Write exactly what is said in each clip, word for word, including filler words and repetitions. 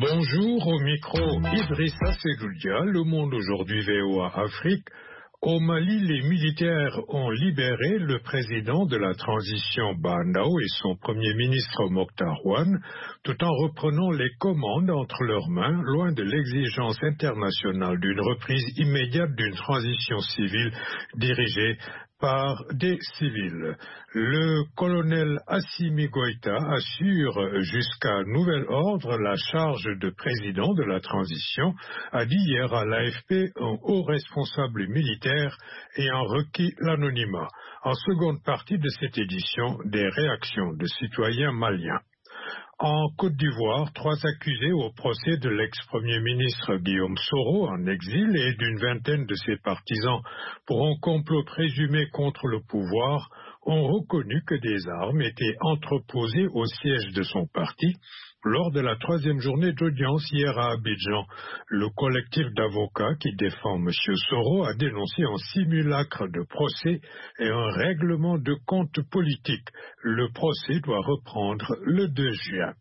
Bonjour, au micro Idrissa Seloudia, Le Monde aujourd'hui V O A Afrique. Au Mali, les militaires ont libéré le président de la transition Bandao et son premier ministre Mokhtar Ouane, tout en reprenant les commandes entre leurs mains, loin de l'exigence internationale d'une reprise immédiate d'une transition civile dirigée par des civils. Le colonel Assimi Goïta assure jusqu'à nouvel ordre la charge de président de la transition, a dit hier à l'A F P un haut responsable militaire ayant requis l'anonymat. En seconde partie de cette édition, des réactions de citoyens maliens. En Côte d'Ivoire, trois accusés au procès de l'ex-premier ministre Guillaume Soro en exil et d'une vingtaine de ses partisans pour un complot présumé contre le pouvoir ont reconnu que des armes étaient entreposées au siège de son parti lors de la troisième journée d'audience hier à Abidjan. Le collectif d'avocats qui défend M. Soro a dénoncé un simulacre de procès et un règlement de compte politique. Le procès doit reprendre le deux juin.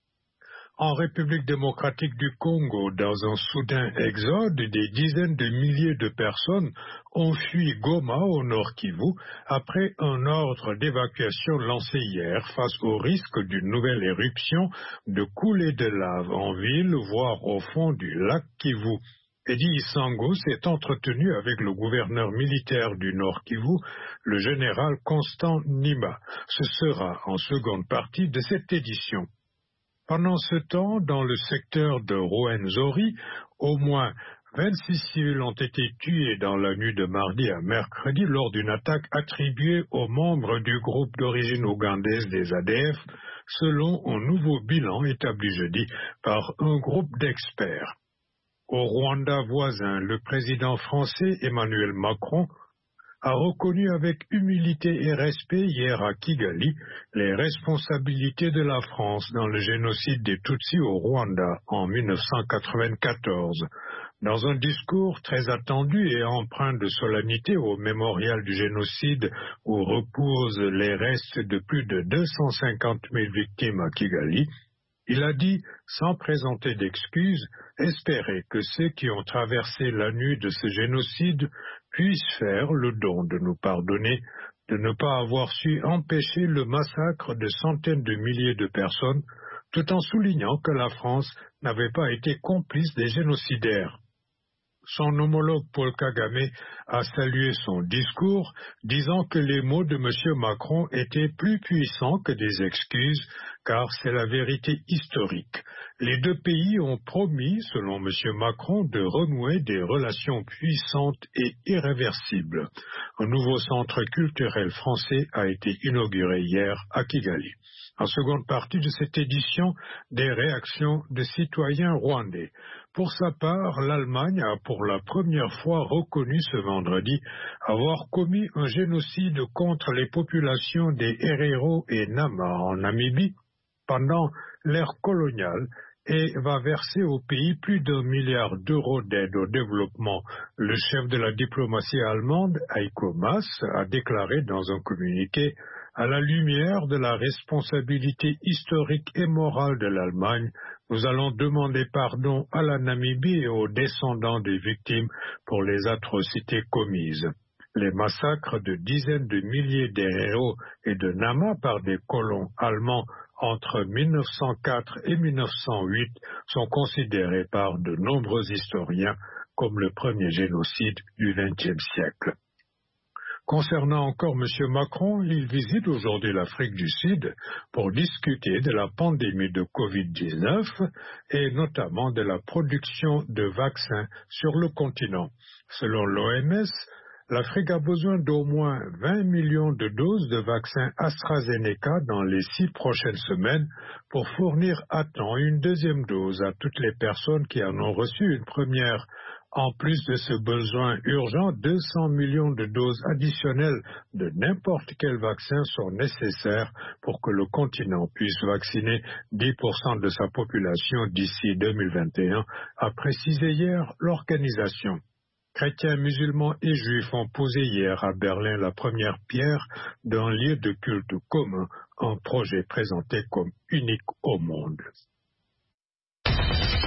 En République démocratique du Congo, dans un soudain exode, des dizaines de milliers de personnes ont fui Goma au nord Kivu après un ordre d'évacuation lancé hier face au risque d'une nouvelle éruption de coulées de lave en ville, voire au fond du lac Kivu. Eddie Isango s'est entretenu avec le gouverneur militaire du Nord Kivu, le général Constant Nima. Ce sera en seconde partie de cette édition. Pendant ce temps, dans le secteur de Rwenzori, au moins vingt-six civils ont été tués dans la nuit de mardi à mercredi lors d'une attaque attribuée aux membres du groupe d'origine ougandaise des A D F, selon un nouveau bilan établi jeudi par un groupe d'experts. Au Rwanda voisin, le président français Emmanuel Macron a reconnu avec humilité et respect hier à Kigali les responsabilités de la France dans le génocide des Tutsis au Rwanda en mille neuf cent quatre-vingt-quatorze. Dans un discours très attendu et empreint de solennité au mémorial du génocide où reposent les restes de plus de deux cent cinquante mille victimes à Kigali, il a dit, sans présenter d'excuses, espérer que ceux qui ont traversé la nuit de ce génocide puissent faire le don de nous pardonner, de ne pas avoir su empêcher le massacre de centaines de milliers de personnes, tout en soulignant que la France n'avait pas été complice des génocidaires. Son homologue Paul Kagame a salué son discours, disant que les mots de M. Macron étaient plus puissants que des excuses, car c'est la vérité historique. Les deux pays ont promis, selon M. Macron, de renouer des relations puissantes et irréversibles. Un nouveau centre culturel français a été inauguré hier à Kigali. En seconde partie de cette édition, des réactions de citoyens rwandais. Pour sa part, l'Allemagne a pour la première fois reconnu ce vendredi avoir commis un génocide contre les populations des Herero et Nama en Namibie pendant l'ère coloniale et va verser au pays plus d'un milliard d'euros d'aide au développement. Le chef de la diplomatie allemande, Heiko Maas, a déclaré dans un communiqué: à la lumière de la responsabilité historique et morale de l'Allemagne, nous allons demander pardon à la Namibie et aux descendants des victimes pour les atrocités commises. Les massacres de dizaines de milliers d'Herero et de Nama par des colons allemands entre mille neuf cent quatre et mille neuf cent huit sont considérés par de nombreux historiens comme le premier génocide du vingtième siècle. Concernant encore M. Macron, il visite aujourd'hui l'Afrique du Sud pour discuter de la pandémie de covid dix-neuf et notamment de la production de vaccins sur le continent. Selon l'O M S, l'Afrique a besoin d'au moins vingt millions de doses de vaccins AstraZeneca dans les six prochaines semaines pour fournir à temps une deuxième dose à toutes les personnes qui en ont reçu une première. En plus de ce besoin urgent, deux cents millions de doses additionnelles de n'importe quel vaccin sont nécessaires pour que le continent puisse vacciner dix pour cent de sa population d'ici deux mille vingt et un, a précisé hier l'organisation. Chrétiens, musulmans et juifs ont posé hier à Berlin la première pierre d'un lieu de culte commun, un projet présenté comme unique au monde.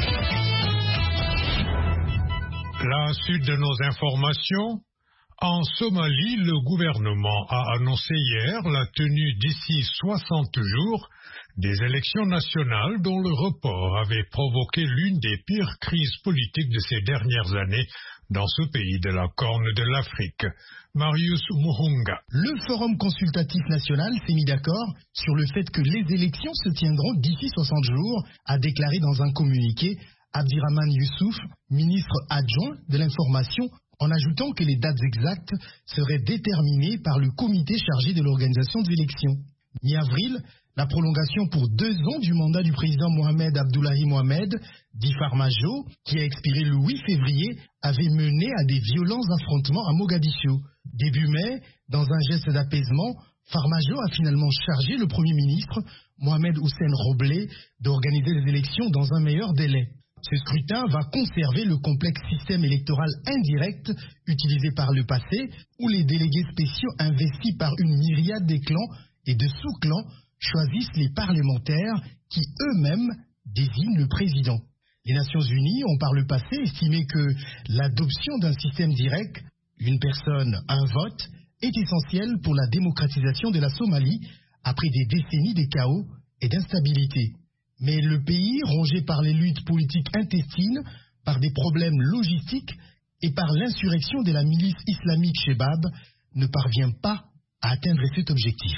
La suite de nos informations. En Somalie, le gouvernement a annoncé hier la tenue d'ici soixante jours des élections nationales dont le report avait provoqué l'une des pires crises politiques de ces dernières années dans ce pays de la Corne de l'Afrique. Marius Muhunga. Le Forum consultatif national s'est mis d'accord sur le fait que les élections se tiendront d'ici soixante jours, a déclaré dans un communiqué Abdirahman Youssouf, ministre adjoint de l'information, en ajoutant que les dates exactes seraient déterminées par le comité chargé de l'organisation des élections. Mi-avril, la prolongation pour deux ans du mandat du président Mohamed Abdullahi Mohamed, dit Farmajo, qui a expiré le huit février, avait mené à des violents affrontements à Mogadiscio. Début mai, dans un geste d'apaisement, Farmajo a finalement chargé le Premier ministre, Mohamed Hussein Roblé, d'organiser les élections dans un meilleur délai. Ce scrutin va conserver le complexe système électoral indirect utilisé par le passé, où les délégués spéciaux investis par une myriade de clans et de sous-clans choisissent les parlementaires qui eux-mêmes désignent le président. Les Nations Unies ont par le passé estimé que l'adoption d'un système direct, une personne, un vote, est essentielle pour la démocratisation de la Somalie après des décennies de chaos et d'instabilité. Mais le pays, rongé par les luttes politiques intestines, par des problèmes logistiques et par l'insurrection de la milice islamique Shebab, ne parvient pas à atteindre cet objectif.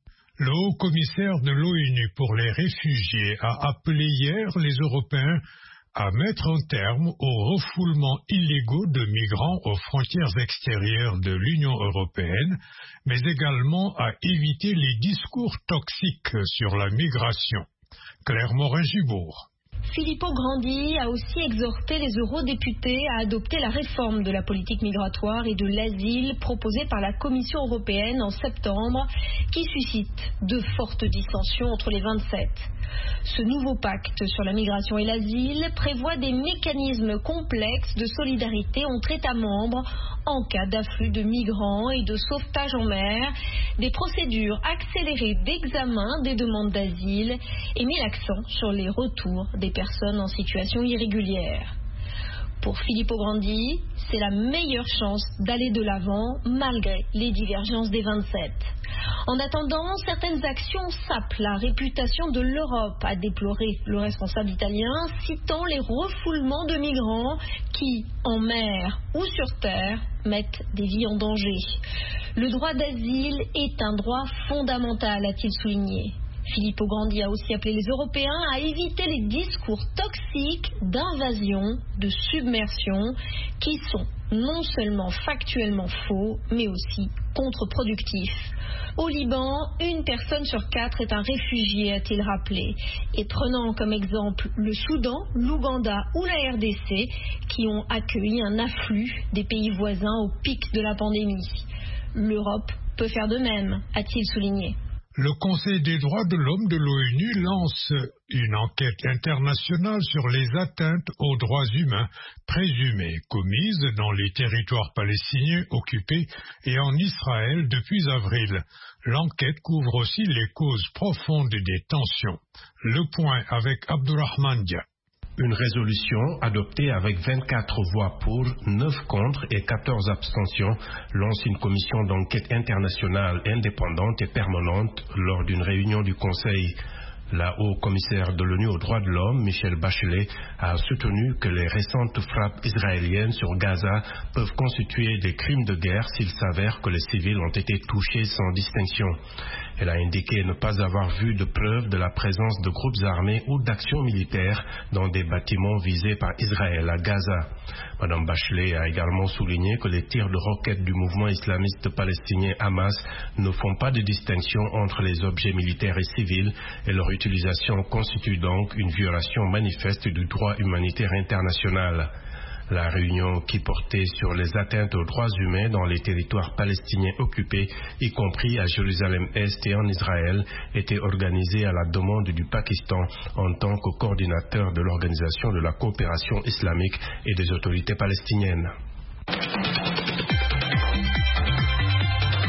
Le haut-commissaire de l'ONU pour les réfugiés a appelé hier les Européens à mettre un terme aux refoulements illégaux de migrants aux frontières extérieures de l'Union européenne, mais également à éviter les discours toxiques sur la migration. Claire Morin-Gibourg. Filippo Grandi a aussi exhorté les eurodéputés à adopter la réforme de la politique migratoire et de l'asile proposée par la Commission européenne en septembre, qui suscite de fortes dissensions entre les vingt-sept. Ce nouveau pacte sur la migration et l'asile prévoit des mécanismes complexes de solidarité entre États membres en cas d'afflux de migrants et de sauvetage en mer, des procédures accélérées d'examen des demandes d'asile et met l'accent sur les retours des personnes en situation irrégulière. Pour Filippo Grandi, c'est la meilleure chance d'aller de l'avant malgré les divergences des vingt-sept. En attendant, certaines actions sapent la réputation de l'Europe, a déploré le responsable italien, citant les refoulements de migrants qui, en mer ou sur terre, mettent des vies en danger. Le droit d'asile est un droit fondamental, a-t-il souligné. Filippo Grandi a aussi appelé les Européens à éviter les discours toxiques d'invasion, de submersion, qui sont non seulement factuellement faux, mais aussi contre-productifs. Au Liban, une personne sur quatre est un réfugié, a-t-il rappelé, et prenant comme exemple le Soudan, l'Ouganda ou la R D C, qui ont accueilli un afflux des pays voisins au pic de la pandémie. L'Europe peut faire de même, a-t-il souligné. Le Conseil des droits de l'homme de l'ONU lance une enquête internationale sur les atteintes aux droits humains présumées commises dans les territoires palestiniens occupés et en Israël depuis avril. L'enquête couvre aussi les causes profondes des tensions. Le point avec Abdurrahman Dia. Une résolution adoptée avec vingt-quatre voix pour, neuf contre et quatorze abstentions lance une commission d'enquête internationale indépendante et permanente lors d'une réunion du Conseil. La haut-commissaire de l'ONU aux droits de l'homme, Michelle Bachelet, a soutenu que les récentes frappes israéliennes sur Gaza peuvent constituer des crimes de guerre s'il s'avère que les civils ont été touchés sans distinction. Elle a indiqué ne pas avoir vu de preuves de la présence de groupes armés ou d'actions militaires dans des bâtiments visés par Israël à Gaza. Madame Bachelet a également souligné que les tirs de roquettes du mouvement islamiste palestinien Hamas ne font pas de distinction entre les objets militaires et civils et leur utilisation constitue donc une violation manifeste du droit humanitaire international. La réunion qui portait sur les atteintes aux droits humains dans les territoires palestiniens occupés, y compris à Jérusalem-Est et en Israël, était organisée à la demande du Pakistan en tant que coordinateur de l'Organisation de la coopération islamique et des autorités palestiniennes.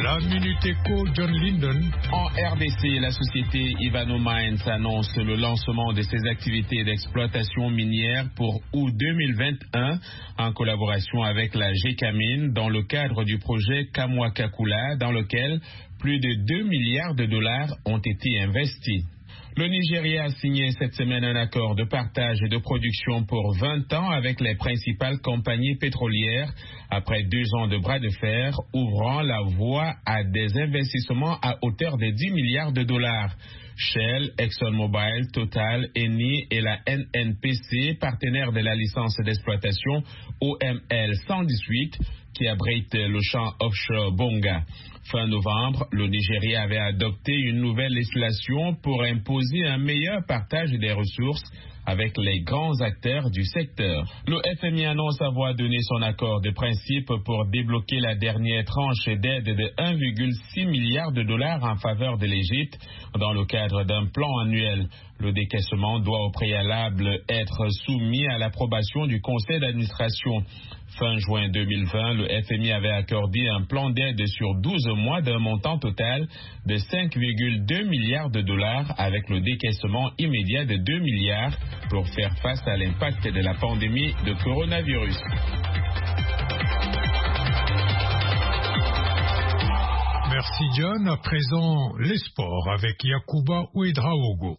La Minute Éco, John Linden. En R D C, la société Ivanhoe Mines annonce le lancement de ses activités d'exploitation minière pour août deux mille vingt et un en collaboration avec la Gécamine dans le cadre du projet Kamoa-Kakula dans lequel plus de deux milliards de dollars ont été investis. Le Nigeria a signé cette semaine un accord de partage et de production pour vingt ans avec les principales compagnies pétrolières après deux ans de bras de fer, ouvrant la voie à des investissements à hauteur de dix milliards de dollars. Shell, ExxonMobil, Total, Eni et la N N P C, partenaires de la licence d'exploitation O M L cent dix-huit, qui abrite le champ offshore Bonga. Fin novembre, le Nigeria avait adopté une nouvelle législation pour imposer un meilleur partage des ressources avec les grands acteurs du secteur. Le F M I annonce avoir donné son accord de principe pour débloquer la dernière tranche d'aide de un virgule six milliard de dollars en faveur de l'Égypte dans le cadre d'un plan annuel. Le décaissement doit au préalable être soumis à l'approbation du conseil d'administration. Fin juin deux mille vingt, le F M I avait accordé un plan d'aide sur douze mois d'un montant total de cinq virgule deux milliards de dollars avec le décaissement immédiat de deux milliards pour faire face à l'impact de la pandémie de coronavirus. Merci John. À présent, les sports avec Yacouba Ouedraogo.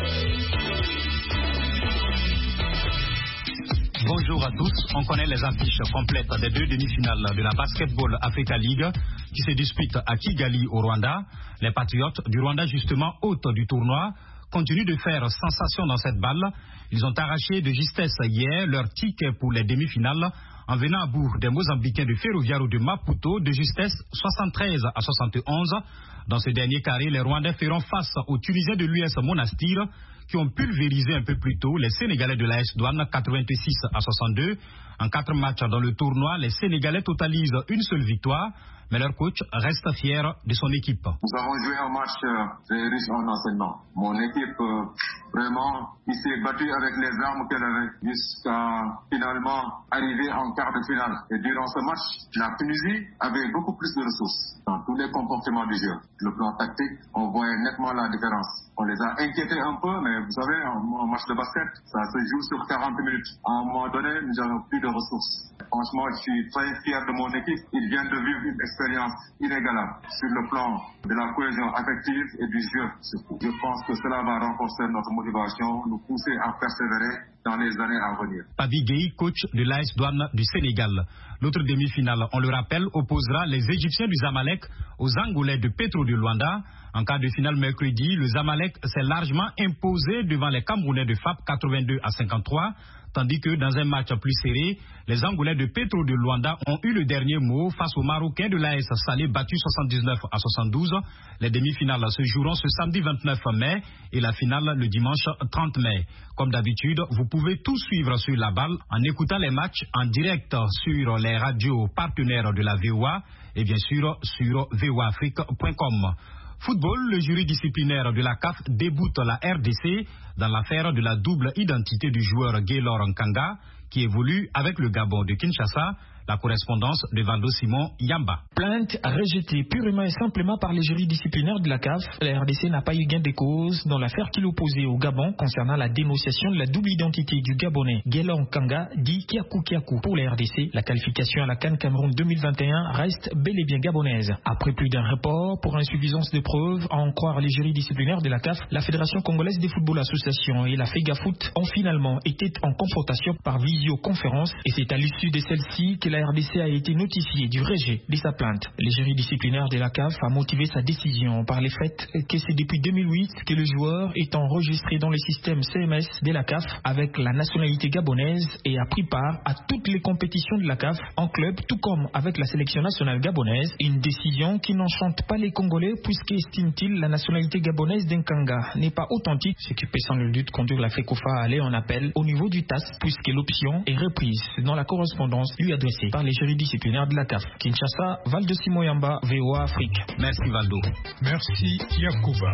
Bonjour à tous. On connaît les affiches complètes des deux demi-finales de la Basketball Africa League qui se disputent à Kigali au Rwanda. Les Patriotes du Rwanda, justement hôtes du tournoi, continuent de faire sensation dans cette balle. Ils ont arraché de justesse hier leur ticket pour les demi-finales en venant à bout des Mozambicains de Ferroviario de Maputo de justesse soixante-treize à soixante et onze. Dans ce dernier carré, les Rwandais feront face aux Tunisiens de l'U S Monastir qui ont pulvérisé un peu plus tôt les Sénégalais de l'A S Douane quatre-vingt-six à soixante-deux. En quatre matchs dans le tournoi, les Sénégalais totalisent une seule victoire, mais leur coach reste fier de son équipe. Nous avons joué un match euh, très riche en enseignement. Mon équipe, euh, vraiment, il s'est battu avec les armes qu'elle avait jusqu'à finalement arriver en quart de finale. Et durant ce match, la Tunisie avait beaucoup plus de ressources dans tous les comportements du jeu. Le plan tactique, on voyait nettement la différence. On les a inquiétés un peu, mais vous savez, en match de basket, ça se joue sur quarante minutes. À un moment donné, nous n'avons plus de ressources. Franchement, je suis très fier de mon équipe. Ils viennent de vivre une expérience inégalable sur le plan de la cohésion affective et du jeu. Je pense que cela va renforcer notre motivation, nous pousser à persévérer dans les années à venir. Pabi Gueye, coach de l'A S Douane du Sénégal. L'autre demi-finale, on le rappelle, opposera les Égyptiens du Zamalek aux Angolais de Petro de Luanda. En quart de finale mercredi, le Zamalek s'est largement imposé devant les Camerounais de F A P quatre-vingt-deux à cinquante-trois, tandis que dans un match plus serré, les Angolais de Petro de Luanda ont eu le dernier mot face aux Marocains de l'A S Salé battus soixante-dix-neuf à soixante-douze. Les demi-finales se joueront ce samedi vingt-neuf mai et la finale le dimanche trente mai. Comme d'habitude, vous pouvez tout suivre sur la balle en écoutant les matchs en direct sur les radios partenaires de la V O A et bien sûr sur v o a afrique point com. Football, le jury disciplinaire de la C A F déboute la R D C dans l'affaire de la double identité du joueur Gaylor Nkanga qui évolue avec le Gabon de Kinshasa. La correspondance de Valdo Simon Yamba. Plainte rejetée purement et simplement par les jurys disciplinaires de la C A F, la R D C n'a pas eu gain de cause dans l'affaire qu'il opposait au Gabon concernant la dénonciation de la double identité du Gabonais Gaylor Nkanga dit Kiakou Kiakou. Pour la R D C, la qualification à la CAN Cameroun deux mille vingt et un reste bel et bien gabonaise. Après plus d'un report pour insuffisance de preuves, à en croire les jurys disciplinaires de la C A F, la Fédération Congolaise de Football Association et la FEGAFOOT ont finalement été en confrontation par visioconférence et c'est à l'issue de celle-ci que la R D C a été notifiée du rejet de sa plainte. Le jury disciplinaire de la C A F a motivé sa décision par le fait que c'est depuis deux mille huit que le joueur est enregistré dans le système C M S de la C A F avec la nationalité gabonaise et a pris part à toutes les compétitions de la C A F en club, tout comme avec la sélection nationale gabonaise. Une décision qui n'enchante pas les Congolais puisque, estime-t-il, la nationalité gabonaise d'Nkanga n'est pas authentique, ce qui peut sans nul doute conduire la FECOFA à aller en appel au niveau du T A S puisque l'option est reprise dans la correspondance lui adressée par les jurys disciplinaires de la C A F. Kinshasa, Valdo Simoyamba, V O A Afrique. Merci Valdo. Merci Yacouba.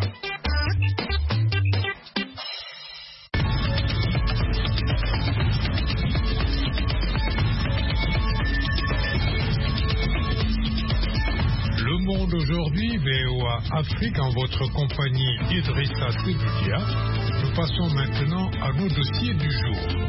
Le Le Monde aujourd'hui, V O A Afrique, en votre compagnie Idrissa Seloudia. Nous passons maintenant à nos dossiers du jour.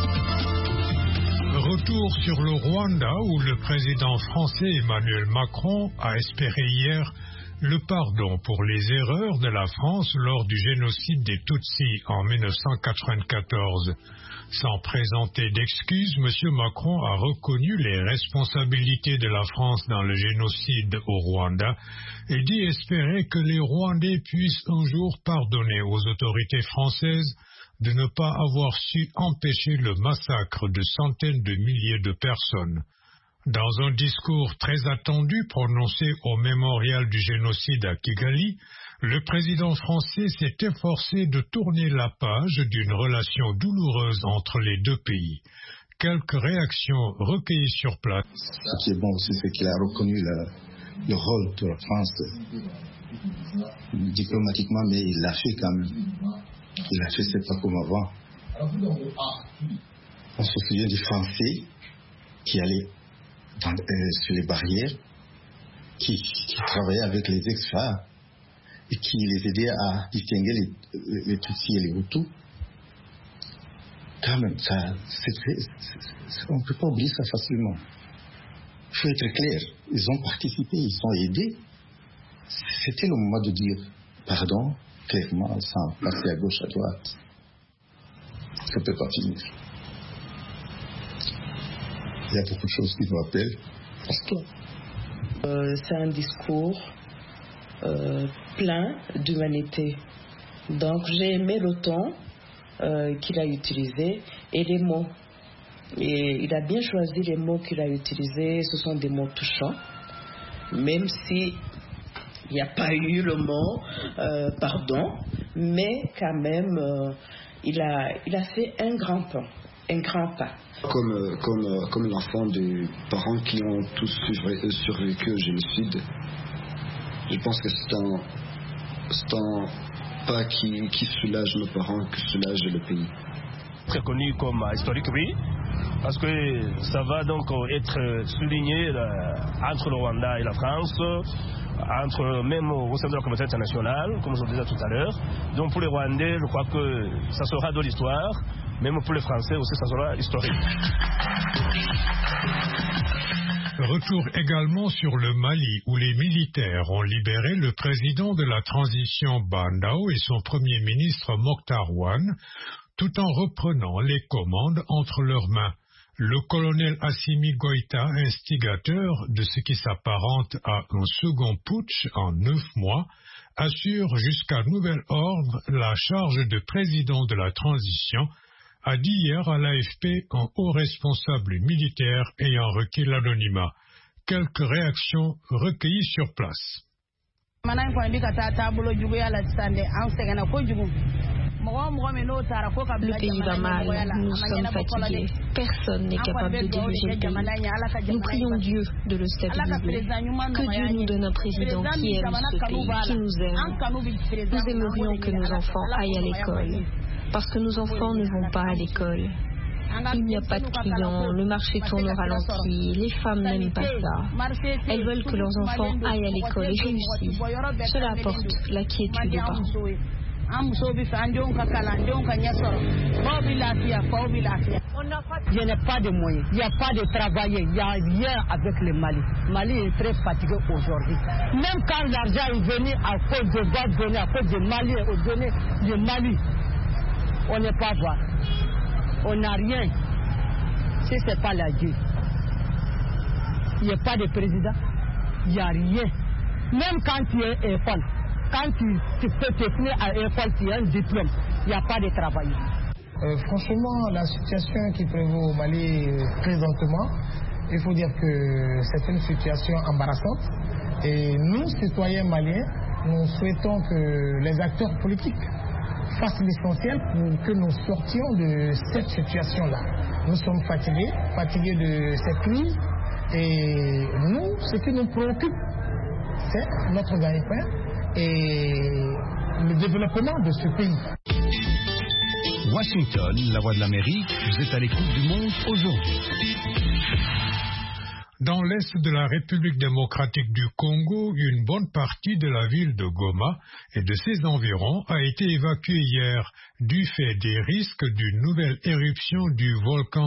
Retour sur le Rwanda où le président français Emmanuel Macron a espéré hier le pardon pour les erreurs de la France lors du génocide des Tutsis en mille neuf cent quatre-vingt-quatorze. Sans présenter d'excuses, M. Macron a reconnu les responsabilités de la France dans le génocide au Rwanda et dit espérer que les Rwandais puissent un jour pardonner aux autorités françaises de ne pas avoir su empêcher le massacre de centaines de milliers de personnes. Dans un discours très attendu prononcé au mémorial du génocide à Kigali, le président français s'est efforcé de tourner la page d'une relation douloureuse entre les deux pays. Quelques réactions recueillies sur place. Ce qui est bon aussi, c'est qu'il a reconnu le, le rôle de la France diplomatiquement, mais il l'a fait quand même. Il a fait, c'est pas comme avant. On se souvient des Français qui allaient dans, euh, sur les barrières, qui, qui travaillaient avec les ex-F A R et qui les aidaient à distinguer les, les, les Tutsis et les Hutus. Quand même, ça, c'est très, c'est, on ne peut pas oublier ça facilement. Il faut être clair, ils ont participé, ils sont aidés. C'était le moment de dire pardon, clairement, sans passer à gauche, à droite. Ça ne peut pas finir. Il y a beaucoup de choses qui nous appellent. Parce que euh, c'est un discours euh, plein d'humanité. Donc j'ai aimé le ton euh, qu'il a utilisé et les mots. Et il a bien choisi les mots qu'il a utilisés. Ce sont des mots touchants, même si il n'y a pas eu le mot euh, pardon, mais quand même euh, il a il a fait un grand pas, un grand pas. Comme comme comme l'enfant des parents qui ont tous survécu au génocide, je pense que c'est un c'est un pas qui qui soulage nos parents, qui soulage le pays. Très connu comme historique, oui, parce que ça va donc être souligné euh, entre le Rwanda et la France, entre même au sein de la communauté internationale, comme je le disais tout à l'heure. Donc pour les Rwandais, je crois que ça sera de l'histoire, même pour les Français aussi, ça sera historique. Retour également sur le Mali, où les militaires ont libéré le président de la transition Bandao et son premier ministre Mokhtar Ouane, tout en reprenant les commandes entre leurs mains. Le colonel Assimi Goïta, instigateur de ce qui s'apparente à un second putsch en neuf mois, assure jusqu'à nouvel ordre la charge de président de la transition, a dit hier à l'A F P un haut responsable militaire ayant requis l'anonymat. Quelques réactions recueillies sur place. Le pays va mal, nous sommes fatigués, personne n'est capable de diriger le pays. Nous prions Dieu de le stabiliser, que Dieu nous donne un président qui aime ce pays, qui nous aime. Nous aimerions que nos enfants aillent à l'école, parce que nos enfants ne vont pas à l'école. Il n'y a pas de clients, le marché tourne au ralenti, les femmes n'aiment pas ça. Elles veulent que leurs enfants aillent à l'école et réussissent. Cela apporte la quiétude aux parents. Il n'y a pas de moyens, il n'y a pas de travail, il n'y a rien avec le Mali. Le Mali est très fatigué aujourd'hui. Même quand l'argent est venu à cause de doit donner, à cause de Mali, on donne le Mali, on n'est pas voir. On n'a rien. Si ce n'est pas la Dieu. Il n'y a pas de président, il n'y a rien. Même quand tu es à l'école, quand tu, tu peux te tenir à l'école, tu as un diplôme, il n'y a pas de travail. Euh, franchement, la situation qui prévaut au Mali euh, présentement, il faut dire que c'est une situation embarrassante. Et nous, citoyens maliens, nous souhaitons que les acteurs politiques fassent l'essentiel pour que nous sortions de cette situation-là. Nous sommes fatigués, fatigués de cette crise. Et nous, ce qui nous préoccupe, c'est notre gagne-pain et le développement de ce pays. Washington, la voix de l'Amérique, vous êtes à l'écoute du monde aujourd'hui. Dans l'est de la République démocratique du Congo, une bonne partie de la ville de Goma et de ses environs a été évacuée hier du fait des risques d'une nouvelle éruption du volcan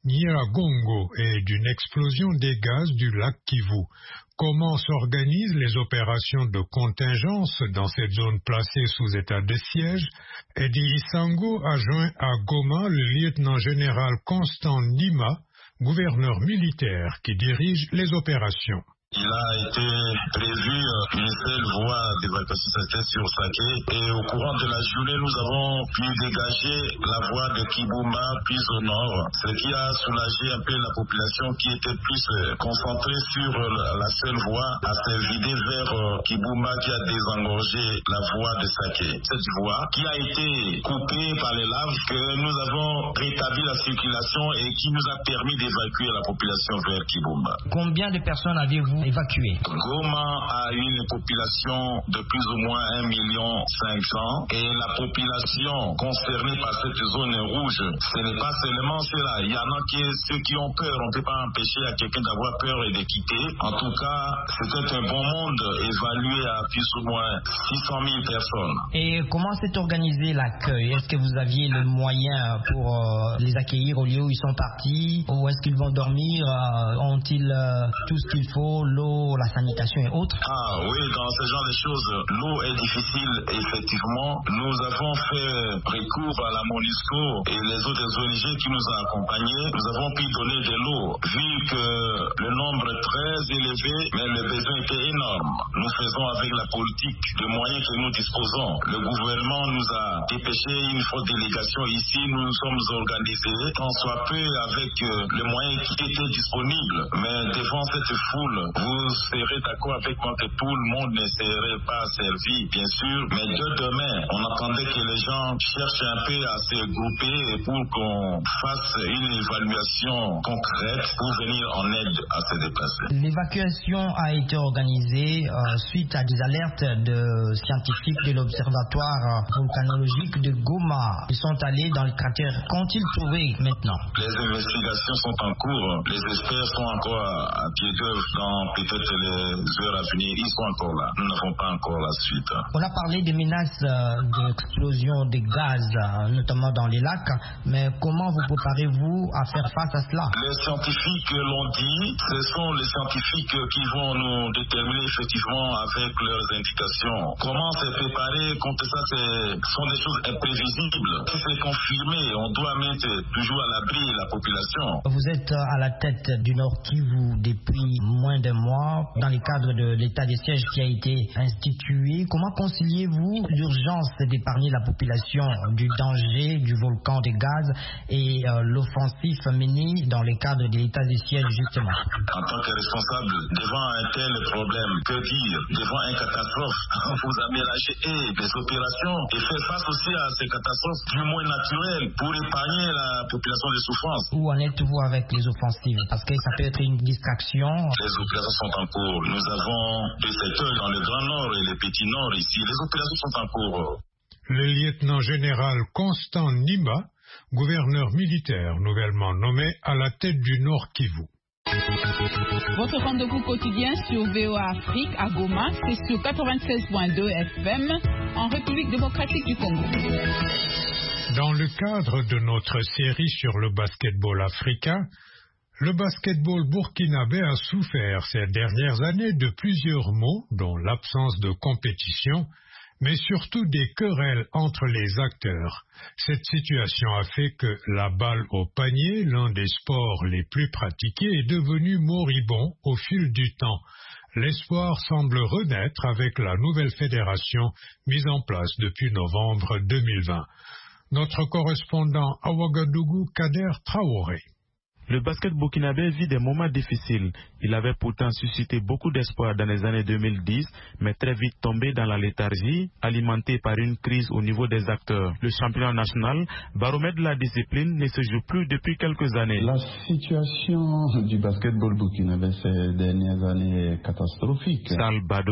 Nyiragongo et d'une explosion des gaz du lac Kivu. Comment s'organisent les opérations de contingence dans cette zone placée sous état de siège? Eddie Isango a joint à Goma le lieutenant-général Constant Ndima, gouverneur militaire qui dirige les opérations. Il a été prévu une seule voie d'évacuation sur Saké et au courant de la journée, nous avons pu dégager la voie de Kibumba plus au nord, ce qui a soulagé un peu la population qui était plus concentrée sur la seule voie à se vider vers Kibumba qui a désengorgé la voie de Saké. Cette voie qui a été coupée par les laves que nous avons rétabli la circulation et qui nous a permis d'évacuer la population vers Kibumba. Combien de personnes avez-vous évacué? Goma a une population de plus ou moins un million cinq cents et la population concernée par cette zone rouge, ce n'est pas seulement cela. Il y en a qui, ceux qui ont peur, on ne peut pas empêcher à quelqu'un d'avoir peur et de quitter. En tout cas, c'était un bon monde évalué à plus ou moins six cent mille personnes. Et comment s'est organisé l'accueil? Est-ce que vous aviez le moyen pour euh, les accueillir au lieu où ils sont partis? Ou est-ce qu'ils vont dormir? euh, Ont-ils euh, tout ce qu'il faut? L'eau, la sanitation et autres? Ah oui, dans ce genre de choses, l'eau est difficile, effectivement. Nous avons fait recours à la MONUSCO et les autres O N G qui nous ont accompagnés. Nous avons pu donner de l'eau, vu que le nombre est très élevé, mais le besoin était énorme. Nous faisons avec la politique de moyens que nous disposons. Le gouvernement nous a dépêché une forte délégation ici. Nous nous sommes organisés, tant soit peu, avec les moyens qui étaient disponibles. Mais devant cette foule, vous serez d'accord avec moi que tout le monde ne serait pas servi, bien sûr, mais de demain, on attendait que les gens cherchent un peu à se grouper pour qu'on fasse une évaluation concrète pour venir en aide à ces déplacés. L'évacuation a été organisée euh, suite à des alertes de scientifiques de l'Observatoire volcanologique de Goma. Ils sont allés dans le cratère. Qu'ont-ils trouvé maintenant? Les investigations sont en cours. Les experts sont encore à, à pied d'œuvre dans peut-être les heures à venir. Ils sont encore là. Nous n'avons pas encore la suite. On a parlé des menaces euh, d'explosion des gaz, euh, notamment dans les lacs, mais comment vous préparez-vous à faire face à cela? Les scientifiques l'ont dit, ce sont les scientifiques qui vont nous déterminer effectivement avec leurs indications. Comment se préparer contre ça, ce sont des choses imprévisibles. Si c'est confirmé, on doit mettre toujours à l'abri la population. Vous êtes à la tête du Nord Kivu depuis moins d'un mois, dans le cadre de l'état de siège qui a été institué. Comment conciliez-vous l'urgence d'épargner la population du danger du volcan de gaz et euh, l'offensive menée dans le cadre de l'état de siège justement? En tant que responsable, devant un tel problème, que dire? Devant une catastrophe, vous aménagez des opérations et faire face aussi à ces catastrophes du moins naturelles pour épargner la population de souffrance. Où en êtes-vous avec les offensives? Parce que ça peut être une distraction. Les opérations sont en cours. Nous avons deux secteurs dans le Grand Nord et le Petit Nord ici. Les opérations sont en cours. Le lieutenant-général Constant Ndima, gouverneur militaire nouvellement nommé à la tête du Nord Kivu. Votre rendez-vous quotidien sur V O A Afrique à Goma, c'est sur quatre-vingt-seize virgule deux F M en République démocratique du Congo. Dans le cadre de notre série sur le basketball africain, le basketball burkinabé a souffert ces dernières années de plusieurs maux, dont l'absence de compétition, mais surtout des querelles entre les acteurs. Cette situation a fait que la balle au panier, l'un des sports les plus pratiqués, est devenu moribond au fil du temps. L'espoir semble renaître avec la nouvelle fédération mise en place depuis novembre deux mille vingt. Notre correspondant à Ouagadougou, Kader Traoré. Le basket burkinabé vit des moments difficiles. Il avait pourtant suscité beaucoup d'espoir dans les années deux mille dix, mais très vite tombé dans la léthargie, alimenté par une crise au niveau des acteurs. Le championnat national, baromètre de la discipline, ne se joue plus depuis quelques années. La situation du basketball burkinabé ces dernières années est catastrophique. Sal Bado,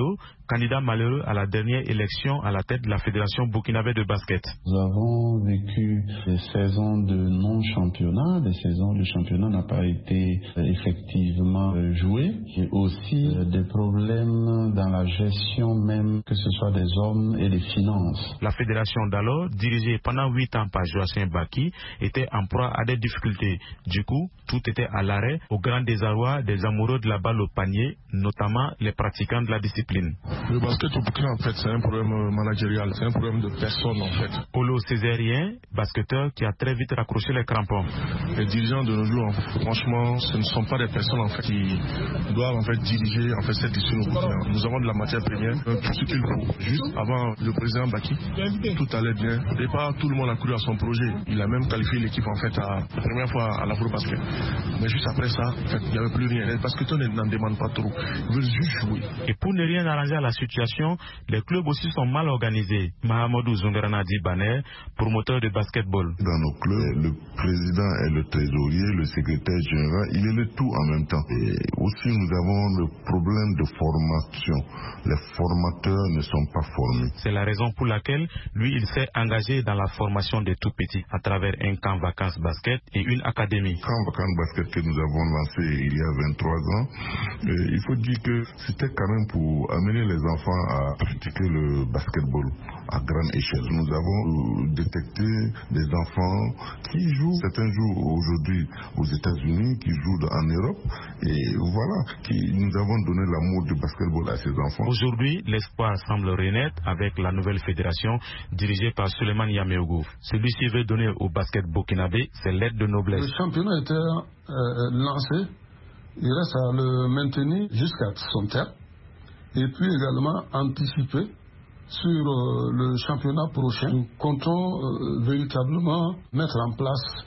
candidat malheureux à la dernière élection à la tête de la Fédération burkinabé de basket. Nous avons vécu des saisons de non-championnat, des saisons où le championnat n'a pas été effectivement joué, et aussi des problèmes dans la gestion même, que ce soit des hommes et des finances. La fédération d'alors, dirigée pendant huit ans par Joachim Baki, était en proie à des difficultés. Du coup, tout était à l'arrêt, au grand désarroi des amoureux de la balle au panier, notamment les pratiquants de la discipline. Le basket au Burkina, en fait, c'est un problème managérial, c'est un problème de personne, en fait. Olo Césarien, basketteur qui a très vite raccroché les crampons. Les dirigeants de nos jours, franchement, ce ne sont pas des personnes, en fait, qui doivent, en fait, diriger, en fait, cette discipline au Burkina. Nous avons de la matière première, tout ce qu'il faut. Juste avant le président Baki, tout allait bien. Et pas tout le monde a cru à son projet. Il a même qualifié l'équipe, en fait, à la première fois à l'Afro-Basket. Mais juste après ça, en fait, il n'y avait plus rien. Les basketteurs n'en demandent pas trop. Ils veulent juste jouer. Et pour ne rien arranger à la situation, les clubs aussi sont mal organisés. Mahamadou Zungarana Dibaner, promoteur de basketball. Dans nos clubs, le président est le trésorier, le secrétaire général, il est le tout en même temps. Et aussi, nous avons le problème de formation. Les formateurs ne sont pas formés. C'est la raison pour laquelle, lui, il s'est engagé dans la formation des tout-petits à travers un camp vacances basket et une académie. Camp vacances basket que nous avons lancé il y a vingt-trois ans, euh, il faut dire que c'était quand même pour amener les enfants à pratiquer le basketball à grande échelle. Nous avons euh, détecté des enfants qui jouent, certains jouent aujourd'hui aux États-Unis, qui jouent en Europe, et voilà, qui, nous avons donné l'amour du basketball à ces enfants. Aujourd'hui, l'espoir semble renaître avec la nouvelle fédération dirigée par Suleiman Yameougou. Celui-ci veut donner au basket burkinabé ses lettres de noblesse. Le championnat était euh, lancé, il reste à le maintenir jusqu'à son terme, et puis également anticiper sur euh, le championnat prochain. Nous comptons euh, véritablement mettre en place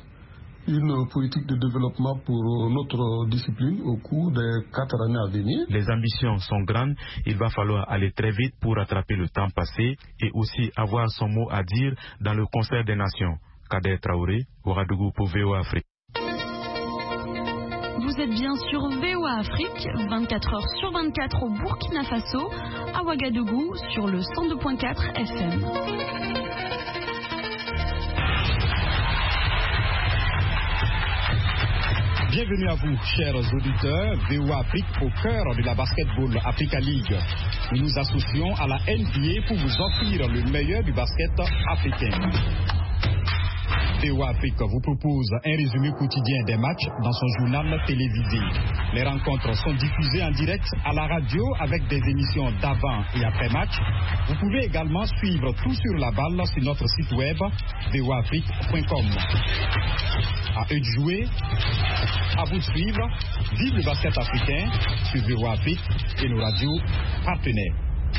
une politique de développement pour notre discipline au cours des quatre années à venir. Les ambitions sont grandes, il va falloir aller très vite pour rattraper le temps passé et aussi avoir son mot à dire dans le concert des nations. Kader Traoré, Ouagadougou pour V O A Afrique. Vous êtes bien sur V O A Afrique, vingt-quatre heures sur vingt-quatre au Burkina Faso, à Ouagadougou sur le cent deux point quatre F M. Bienvenue à vous, chers auditeurs, V O A Afrique au cœur de la Basketball Africa League. Nous nous associons à la N B A pour vous offrir le meilleur du basket africain. V O A Afrique vous propose un résumé quotidien des matchs dans son journal télévisé. Les rencontres sont diffusées en direct à la radio avec des émissions d'avant et après match. Vous pouvez également suivre tout sur la balle sur notre site web v o afrique point com. À eux de jouer, à vous de suivre. Vive le basket africain sur V O A Afrique et nos radios partenaires.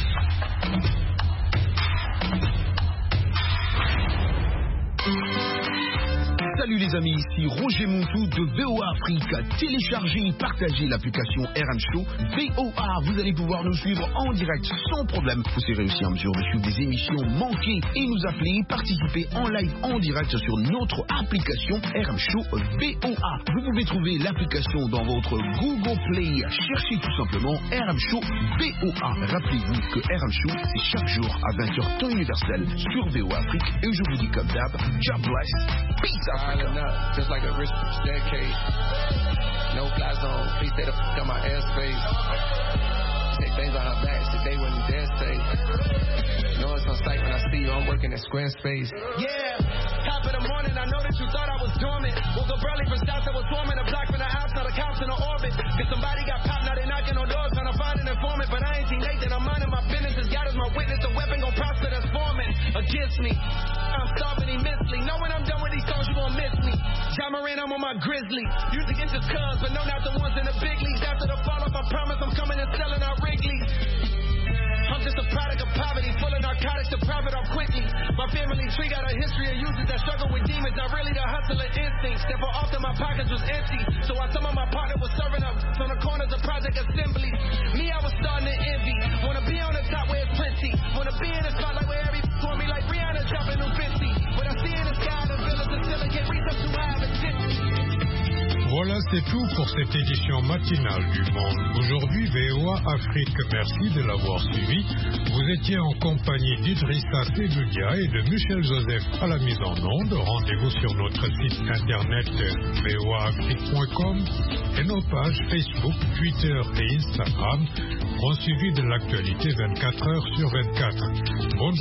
Salut les amis, ici Roger Montou de V O A Afrique. Téléchargez et partagez l'application R M Show V O A. Vous allez pouvoir nous suivre en direct sans problème. Vous serez aussi en mesure de suivre des émissions manquées et nous appeler, participer en live en direct sur notre application R M Show V O A. Vous pouvez trouver l'application dans votre Google Play. Cherchez tout simplement R M Show V O A. Rappelez-vous que R M Show, c'est chaque jour à vingt heures temps universel sur V O A Afrique. Et je vous dis comme d'hab, God bless, peace out. Up, just like a rich staircase. No fly zone, please stay the fuck out my airspace. Say things on her back, said they wouldn't dare say. Know it's on sight when I see you, I'm working at Squarespace. Yeah, top of the morning, I know that you thought I was dormant. Woke up early for shots that was swarming, a block from the house, now the cops in the orbit. Cause somebody got popped, now they knocking on doors, trying to find an informant. But I ain't seen Nathan, I'm minding my business, as God is my witness, the weapon gon' prosper that's forming against me. I'm starving immensely, knowing I'm done with these songs, you gon' miss me. John Moran, I'm on my grizzly. Used to get just cuz, but no, not the ones in the big leagues. After the fall off, I promise I'm coming and selling out Wrigley's. I'm just a product of poverty, full of narcotics to profit off quickly. My family tree got a history of users that struggle with demons, not really the hustler instincts. Therefore, often my pockets was empty. So while some of my partner was serving up from the corners of project assemblies, me, I was starting to envy. Wanna be on the top where it's plenty. Wanna be in the spotlight where every want me like Rihanna dropping new fifty. But I see in the sky the villas and still can't reach up too high of a Voilà, C'est tout pour cette édition matinale du Monde Aujourd'hui V O A Afrique. Merci de l'avoir suivi. Vous étiez en compagnie d'Idrissa Seloudia et de Michel Joseph à la mise en onde. Rendez-vous sur notre site internet v o a afrique point com et nos pages Facebook, Twitter et Instagram ont suivi de l'actualité vingt-quatre heures sur vingt-quatre. Bonne